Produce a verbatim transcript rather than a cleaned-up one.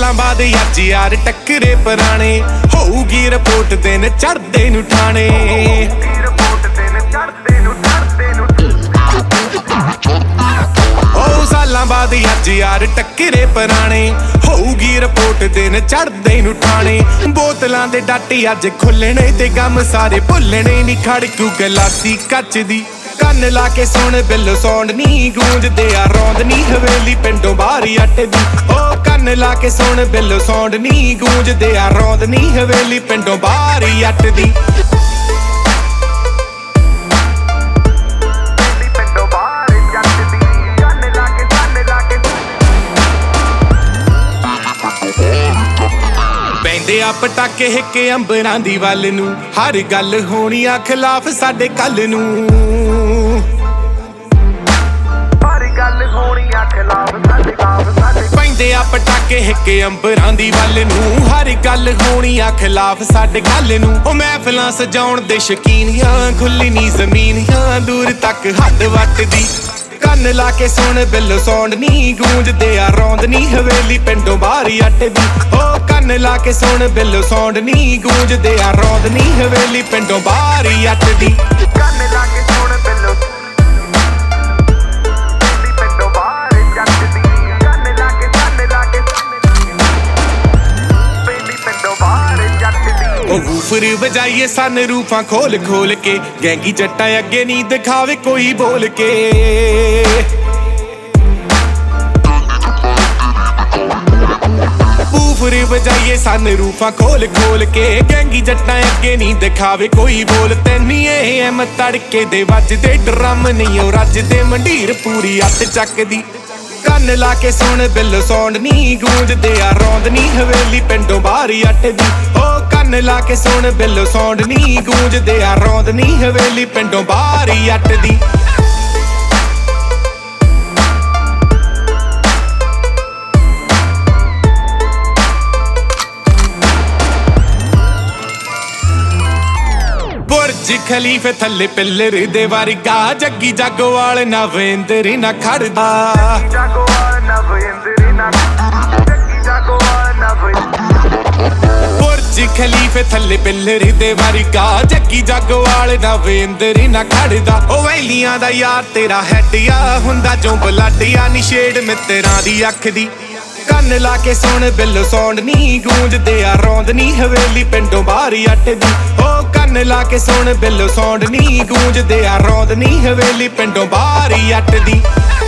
ਸਾਲਾਂ ਬਾਅਦ ਅੱਜ ਯਾਰ ਟੱਕਰੇ ਪੁਰਾਣੇ ਹੋਊਗੀ ਰਿਪੋਰਟ ਦਿਨ ਚੜ੍ਹਦੇ ਨੂੰ ਠਾਣੇ ਉਹ ਸਾਲਾਂ ਬਾਅਦ ਅੱਜ ਯਾਰ ਟੱਕਰੇ ਪੁਰਾਣੇ ਹੋਊਗੀ ਰਿਪੋਰਟ ਦਿਨ ਚੜ੍ਹਦੇ ਨੂੰ ਠਾਣੇ ਬੋਤਲਾਂ ਦੇ ਡਾਟੀ ਅੱਜ ਖੁੱਲਣੇ ਤੇ ਗਮ ਸਾਰੇ ਭੁੱਲਣੇ ਨੀ ਖੜਕੂ ਗਲਾਸੀ ਕੱਚ ਦੀ ਕੰਨ ਲਾ ਕੇ ਸੁਣ ਬਿੱਲ ਸੌਂਡ ਨੀ ਗੂੰਜਦੇ ਆ ਰੌਂਦ ਨੀ ਹਵੇਲੀ ਪਿੰਡੋਂ ਬਾਹਰੀ ਅੱਟ ਦੀ ਉਹ ਕੰਨ ਲਾ ਕੇ ਸੁਣ ਬਿੱਲ ਸੌਂਡ ਨੀ ਗੂੰਜਦੇ ਆ ਰੌਂਦ ਨੀ ਹਵੇਲੀ ਪਿੰਡੋਂ ਬਾਹਰੀ ਅੱਟ ਦੀ ਪੈਂਦੇ ਆ ਪਟਾਕੇ ਹਿੱਕੇ ਅੰਬਰਾਂ ਦੀ ਵੱਲ ਨੂੰ ਹਰ ਗੱਲ ਹੋਣੀ ਆ ਖਿਲਾਫ ਸਾਡੇ ਕੱਲ ਨੂੰ ਹਰ ਗੱਲ ਹੋਣੀ ਆ ਖਿਲਾਫ ਸਾਡੇ ਕੱਲ ਪੈਂਦੇ ਆ ਪਟਾਕੇ ਹਿੱਕੇ ਅੰਬਰਾਂ ਦੀ ਵੱਲ ਨੂੰ ਹਰ ਗੱਲ ਹੋਣੀ ਆ ਖਿਲਾਫ ਸਾਡੇ ਕੱਲ ਨੂੰ ਉਹ ਮਹਿਫਲਾਂ ਸਜਾਉਣ ਦੇ ਸ਼ਕੀਨੀਆਂ ਖੁੱਲੀ ਨੀ ਜ਼ਮੀਨੀਆਂ ਦੂਰ ਤੱਕ ਹੱਦ ਵੱਟਦੀ ਕੰਨ ਲਾ ਕੇ ਸੁਣ ਬਿੱਲ ਸੌਂਡ ਨੀ ਗੂੰਜਦੇ ਆ ਰੌਂਦ ਨੀ ਹਵੇਲੀ ਪਿੰਡੋਂ ਬਾਹਰੀ ਅੱਟ ਦੀ ਉਹ ਕੰਨ ਲਾ ਕੇ ਸੁਣ ਬਿੱਲ ਸੌਂਡ ਨੀ ਗੂੰਜਦੇ ਆ ਰੌਂਦ ਨੀ ਹਵੇਲੀ ਪਿੰਡੋਂ ਬਾਹਰੀ ਅੱਟ ਦੀ ਕੰਨ ਲਾ ਕੇ ਸੁਣ ਬਿੱਲ ਪਿੰਡੋਂ ਬਾਹਰੀ ਅੱਟ ਦੀ ਕੰਨ ਲਾ ਕੇ ਕੰਨ ਲਾ ਕੇ ਹਵੇਲੀ ਪਿੰਡੋਂ ਬਾਹਰੀ ਅੱਟ ਦੀ ਉਹ ਵੂਫਰ ਵਜਾਈਏ ਸਨ ਰੂਫਾਂ ਖੋਲ ਖੋਲ ਕੇ ਗੈਂਗੀ ਜੱਟਾਂ ਅੱਗੇ ਨੀ ਦਿਖਾਵੇ ਕੋਈ ਬੋਲ ਕੇ ਵੂਫਰ ਵਜਾਈਏ ਸਨ ਰੂਫਾਂ ਖੋਲ ਖੋਲ ਕੇ ਗੈਂਗੀ ਜੱਟਾਂ ਅੱਗੇ ਨੀ ਦਿਖਾਵੇ ਕੋਈ ਬੋਲ ਤੈਨੀ ਇਹ ਐਮ ਤੜਕੇ ਦੇ ਵੱਜਦੇ ਡਰਮ ਨਹੀਂ ਉਹ ਰੱਜਦੇ ਮੰਡੀਰ ਪੂਰੀ ਅੱਤ ਚੱਕਦੀ ਕੰਨ ਲਾ ਕੇ ਸੁਣ ਬਿੱਲ ਸੌਂਡ ਨੀ ਗੂੰਜਦੇ ਆ ਰੌਂਦ ਨੀ ਹਵੇਲੀ ਪਿੰਡੋਂ ਬਾਹਰੀ ਅੱਟ ਦੀ ਉਹ ਕੰਨ ਲਾ ਕੇ ਸੁਣ ਬਿੱਲ ਸੌਂਡ ਨੀ ਗੂੰਜਦੇ ਆ ਰੌਂਦ ਨੀ ਹਵੇਲੀ ਪਿੰਡੋਂ ਬਾਹਰੀ ਅੱਟ ਦੀ ਬੁਰਜ ਖਲੀਫੇ ਥੱਲੇ ਪਿੱਲਰ ਦੇ ਵਰਗਾ ਜੱਗੀ ਜਾਗੋਵਾਲ ਨਵੇਂਦਰ ਨਾ ਖੜਦਾ ਬੁਰਜ ਖਲੀਫੇ ਥੱਲੇ ਪਿੱਲਰ ਦੇ ਵਰਗਾ ਜੱਗੀ ਜਾਗੋਵਾਲ ਨਵੇਂਦਰ ਨਾ ਖੜਦਾ ਉਹ ਵੈਲੀਆਂ ਦਾ ਯਾਰ ਤੇਰਾ ਹੈਟਿਆ ਹੁੰਦਾ ਜੋ ਬਲਾਟਿਆ ਨਿਸ਼ੇੜ ਮਿੱਤਰਾਂ ਦੀ ਅੱਖ ਦੀ ਕੰਨ ਲਾ ਕੇ ਸੁਣ ਬਿੱਲ ਸੌਂਡ ਨੀ ਗੂੰਜਦੇ ਆ ਰੌਂਦ ਨੀ ਹਵੇਲੀ ਪਿੰਡੋਂ ਬਾਹਰੀ ਅੱਟ ਦੀ ਉਹ ਕੰਨ ਲਾ ਕੇ ਸੁਣ ਬਿੱਲ ਸੌਂਡ ਨੀ ਗੂੰਜਦੇ ਆ ਰੌਂਦ ਨੀ ਹਵੇਲੀ ਪਿੰਡੋਂ ਬਾਹਰੀ ਅੱਟ ਦੀ